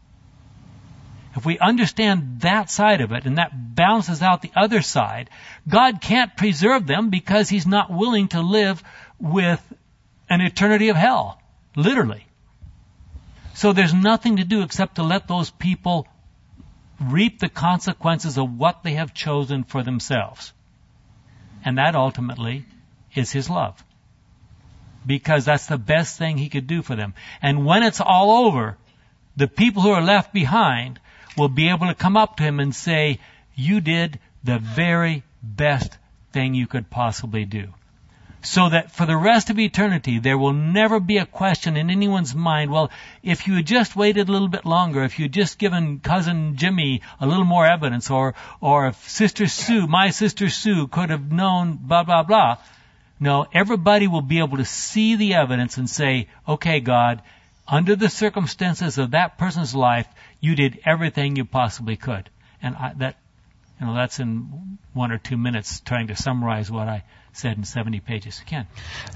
If we understand that side of it, and that balances out the other side, God can't preserve them because he's not willing to live with an eternity of hell, literally. So there's nothing to do except to let those people reap the consequences of what they have chosen for themselves. And that ultimately is his love. Because that's the best thing he could do for them. And when it's all over, the people who are left behind will be able to come up to him and say, you did the very best thing you could possibly do. So that for the rest of eternity, there will never be a question in anyone's mind, well, if you had just waited a little bit longer, if you had just given cousin Jimmy a little more evidence, or if Sister Sue, my Sister Sue, could have known blah, blah, blah. No, everybody will be able to see the evidence and say, okay, God, under the circumstances of that person's life, you did everything you possibly could. And that's in 1 or 2 minutes trying to summarize what I said in 70 pages. Ken.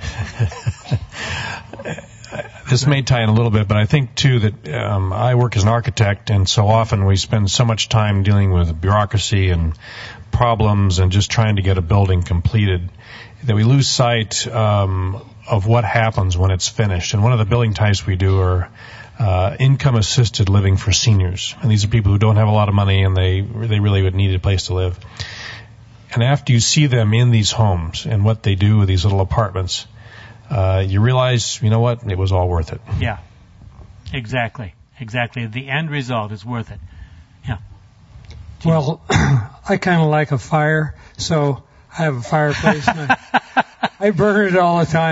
This may tie in a little bit, but I think too that I work as an architect, and so often we spend so much time dealing with bureaucracy and problems and just trying to get a building completed that we lose sight of what happens when it's finished. And one of the building types we do are income-assisted living for seniors. And these are people who don't have a lot of money, and they really would need a place to live. And after you see them in these homes and what they do with these little apartments, you realize, you know what, it was all worth it. Yeah, exactly. The end result is worth it. Yeah. Well, I kind of like a fire, so I have a fireplace. And I burn it all the time.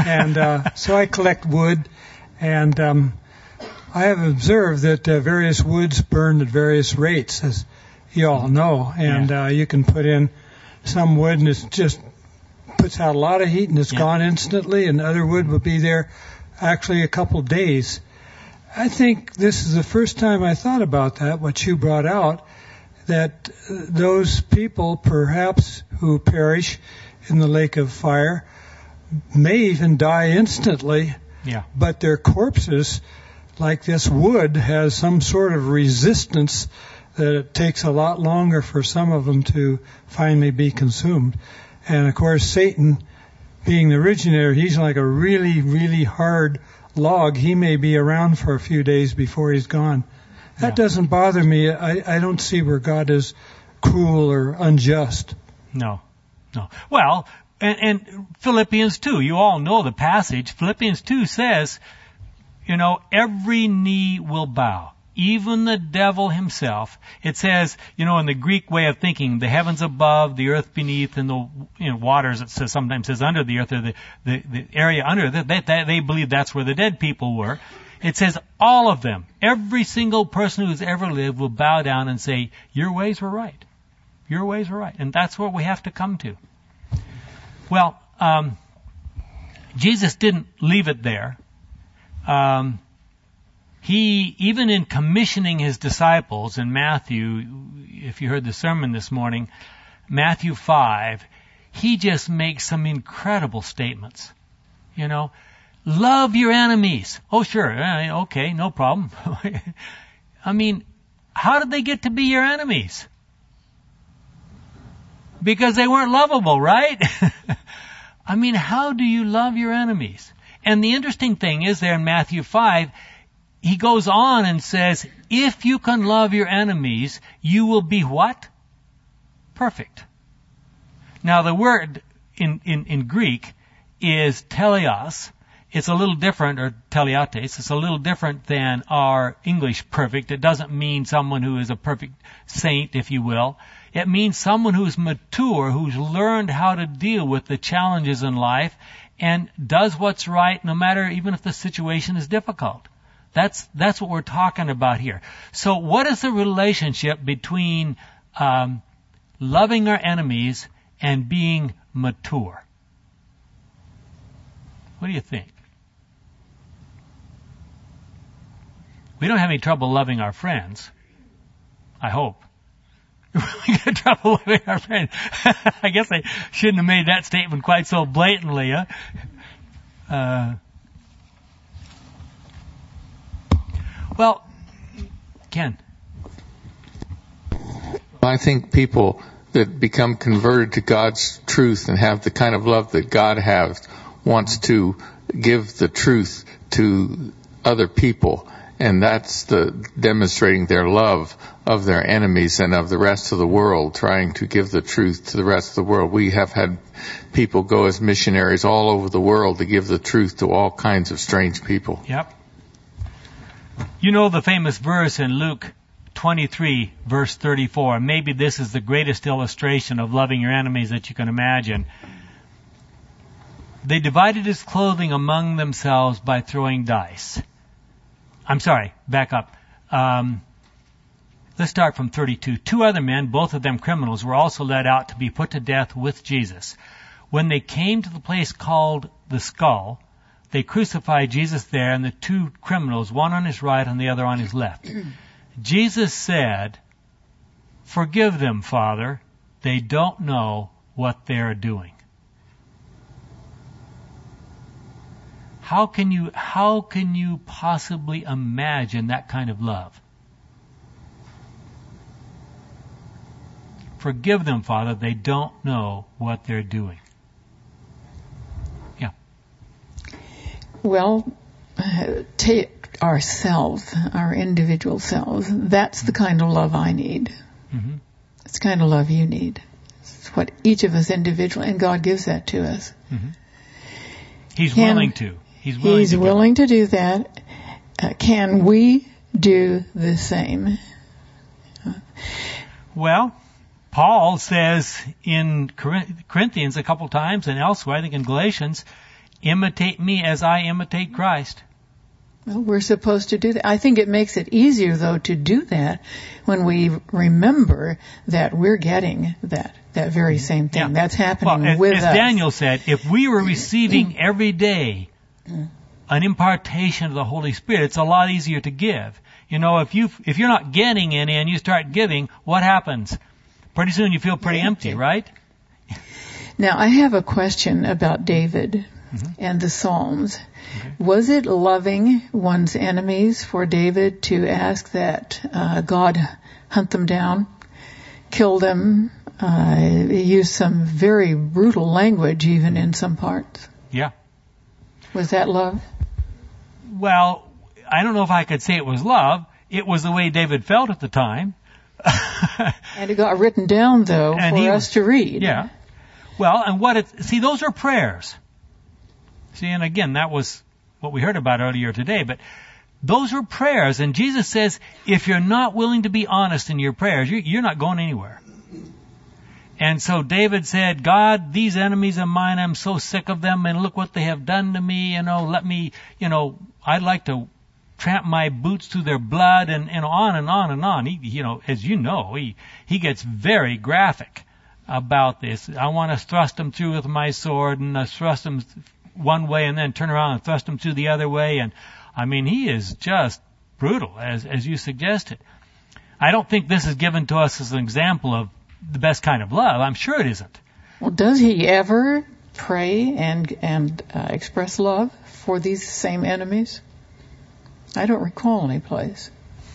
And so I collect wood, and I have observed that various woods burn at various rates, as you all know. And you can put in some wood, and it just puts out a lot of heat, and it's gone instantly, and other wood will be there actually a couple days. I think this is the first time I thought about that, what you brought out, that those people perhaps who perish in the lake of fire may even die instantly, but their corpses, like this wood, has some sort of resistance that it takes a lot longer for some of them to finally be consumed. And of course, Satan, being the originator, he's like a really, really hard log. He may be around for a few days before he's gone. That doesn't bother me. I don't see where God is cruel or unjust. No. Well, and Philippians 2, you all know the passage. Philippians 2 says, every knee will bow, even the devil himself. It says, in the Greek way of thinking, the heavens above, the earth beneath, and the waters, it says, sometimes says under the earth, or the area under that they believe that's where the dead people were. It says all of them, every single person who's ever lived will bow down and say, your ways were right. Your ways were right. And that's what we have to come to. Well, Jesus didn't leave it there. He, even in commissioning his disciples in Matthew, if you heard the sermon this morning, Matthew 5, he just makes some incredible statements. Love your enemies. Oh, sure. Okay, no problem. I mean, how did they get to be your enemies? Because they weren't lovable, right? I mean, how do you love your enemies? And the interesting thing is there in Matthew 5, he goes on and says, if you can love your enemies, you will be what? Perfect. Now, the word in Greek is teleos. It's a little different, or teleates, it's a little different than our English perfect. It doesn't mean someone who is a perfect saint, if you will. It means someone who's mature, who's learned how to deal with the challenges in life and does what's right no matter even if the situation is difficult. That's what we're talking about here. So what is the relationship between loving our enemies and being mature? What do you think? We don't have any trouble loving our friends. I hope. We got trouble loving our friends. I guess I shouldn't have made that statement quite so blatantly, huh? Well, Ken. I think people that become converted to God's truth and have the kind of love that God has wants to give the truth to other people. And that's demonstrating their love of their enemies and of the rest of the world, trying to give the truth to the rest of the world. We have had people go as missionaries all over the world to give the truth to all kinds of strange people. Yep. You know the famous verse in Luke 23, verse 34. Maybe this is the greatest illustration of loving your enemies that you can imagine. They divided his clothing among themselves by throwing dice. I'm sorry, back up. Let's start from 32. 2 other men, both of them criminals, were also led out to be put to death with Jesus. When they came to the place called the Skull, they crucified Jesus there and the 2 criminals, one on his right and the other on his left. Jesus said, "Forgive them, Father. They don't know what they're doing." How can you possibly imagine that kind of love? Forgive them, Father. They don't know what they're doing. Yeah. Well, take ourselves, our individual selves. That's the kind of love I need. Mm-hmm. It's the kind of love you need. It's what each of us individually, and God gives that to us. Mm-hmm. He's willing to. He's willing to do that. Can we do the same? Well, Paul says in Corinthians a couple times and elsewhere, I think in Galatians, imitate me as I imitate Christ. Well, we're supposed to do that. I think it makes it easier, though, to do that when we remember that we're getting that very same thing. Yeah. That's happening with us. As Daniel said, if we were receiving every day an impartation of the Holy Spirit, it's a lot easier to give. You know, if you're not getting any and you start giving, what happens? Pretty soon you feel pretty empty, right? Now, I have a question about David and the Psalms. Okay. Was it loving one's enemies for David to ask that God hunt them down, kill them, use some very brutal language even in some parts? Yeah. Was that love? Well, I don't know if I could say it was love. It was the way David felt at the time. And it got written down, though, for us to read. Yeah. Well, and see, those are prayers. See, and again, that was what we heard about earlier today, but those are prayers, and Jesus says, if you're not willing to be honest in your prayers, you're not going anywhere. And so David said, God, these enemies of mine, I'm so sick of them, and look what they have done to me, let me, I'd like to tramp my boots through their blood, and on and on and on. He, as you know, he gets very graphic about this. I want to thrust them through with my sword, and thrust them one way and then turn around and thrust them through the other way. And I mean, he is just brutal, as you suggested. I don't think this is given to us as an example of the best kind of love. I'm sure it isn't. Well, does he ever pray and express love for these same enemies? I don't recall any place.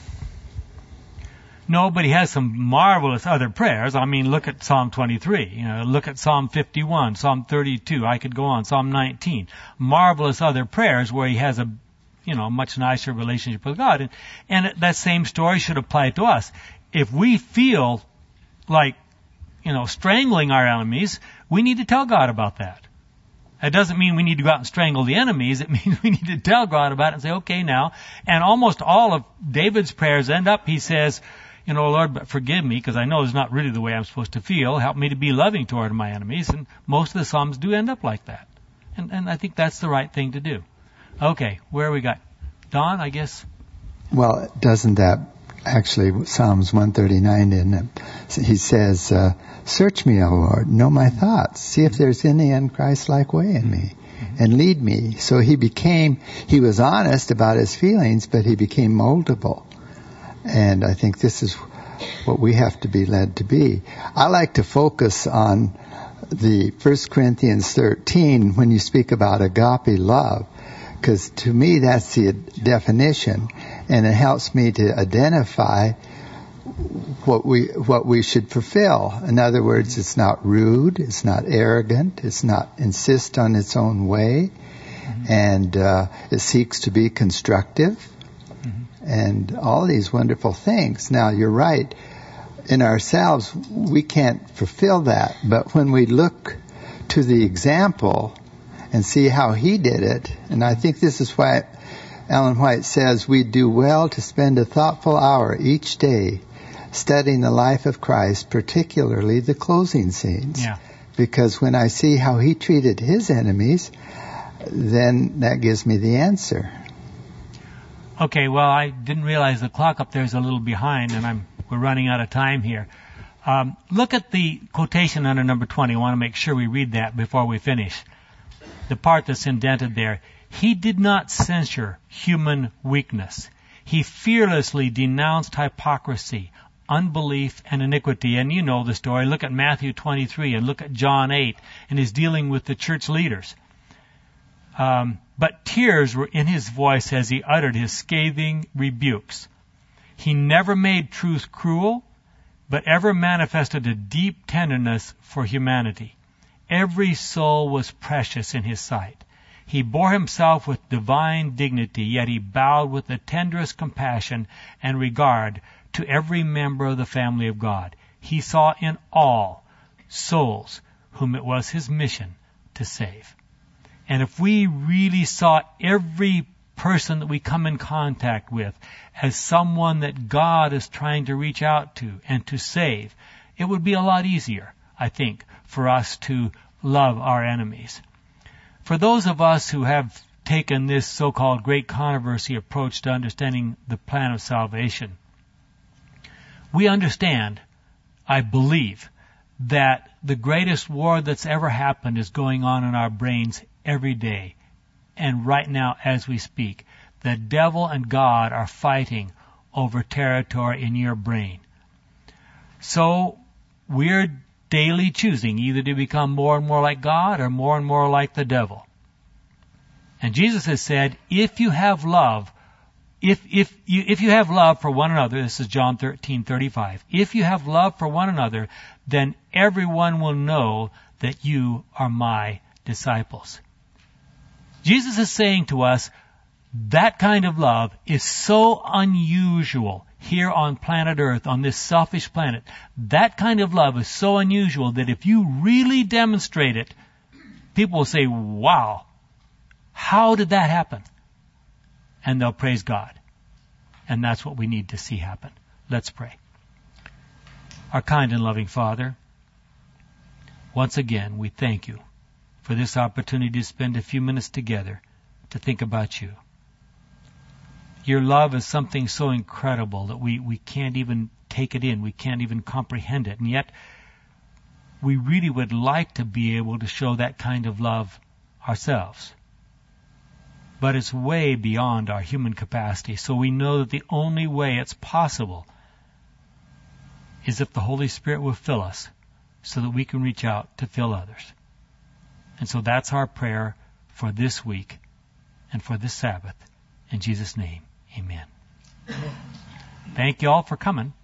No, but he has some marvelous other prayers. I mean, look at Psalm 23. Look at Psalm 51, Psalm 32. I could go on. Psalm 19. Marvelous other prayers where he has a, much nicer relationship with God. And that same story should apply to us. If we feel like, strangling our enemies, we need to tell God about that. That doesn't mean we need to go out and strangle the enemies. It means we need to tell God about it and say, okay, now. And almost all of David's prayers end up, he says, Lord, forgive me, because I know it's not really the way I'm supposed to feel. Help me to be loving toward my enemies. And most of the Psalms do end up like that. And I think that's the right thing to do. Okay, where we got? Don, I guess? Well, doesn't that actually, Psalms 139, he says, search me, O Lord, know my thoughts. See if there's any unchrist-like way in me, and lead me. So he was honest about his feelings, but he became moldable. And I think this is what we have to be led to be. I like to focus on the 1 Corinthians 13 when you speak about agape love, because to me that's the definition, and it helps me to identify what we should fulfill. In other words, it's not rude, it's not arrogant, it's not insist on its own way, and it seeks to be constructive. And all these wonderful things. Now, you're right. In ourselves, we can't fulfill that. But when we look to the example and see how he did it, and I think this is why Ellen White says we do well to spend a thoughtful hour each day studying the life of Christ, particularly the closing scenes. Yeah. Because when I see how he treated his enemies, then that gives me the answer. Okay, well, I didn't realize the clock up there is a little behind, and we're running out of time here. Look at the quotation under number 20. I want to make sure we read that before we finish. The part that's indented there. He did not censure human weakness. He fearlessly denounced hypocrisy, unbelief, and iniquity. And you know the story. Look at Matthew 23 and look at John 8 and his dealing with the church leaders. But tears were in his voice as he uttered his scathing rebukes. He never made truth cruel, but ever manifested a deep tenderness for humanity. Every soul was precious in his sight. He bore himself with divine dignity, yet he bowed with the tenderest compassion and regard to every member of the family of God. He saw in all souls whom it was his mission to save. And if we really saw every person that we come in contact with as someone that God is trying to reach out to and to save, it would be a lot easier, I think, for us to love our enemies. For those of us who have taken this so-called great controversy approach to understanding the plan of salvation, we understand, I believe, that the greatest war that's ever happened is going on in our brains every day. And right now, as we speak, the devil and God are fighting over territory in your brain. So we're daily choosing either to become more and more like God or more and more like the devil. And Jesus has said, if you have love, if you have love for one another, this is John 13:35. If you have love for one another, then everyone will know that you are my disciples. Jesus is saying to us, that kind of love is so unusual here on planet Earth, on this selfish planet. That kind of love is so unusual that if you really demonstrate it, people will say, wow, how did that happen? And they'll praise God. And that's what we need to see happen. Let's pray. Our kind and loving Father, once again, we thank you for this opportunity to spend a few minutes together to think about you. Your love is something so incredible that we can't even take it in. We can't even comprehend it. And yet, we really would like to be able to show that kind of love ourselves. But it's way beyond our human capacity. So we know that the only way it's possible is if the Holy Spirit will fill us so that we can reach out to fill others. And so that's our prayer for this week and for this Sabbath. In Jesus' name, amen. Thank you all for coming.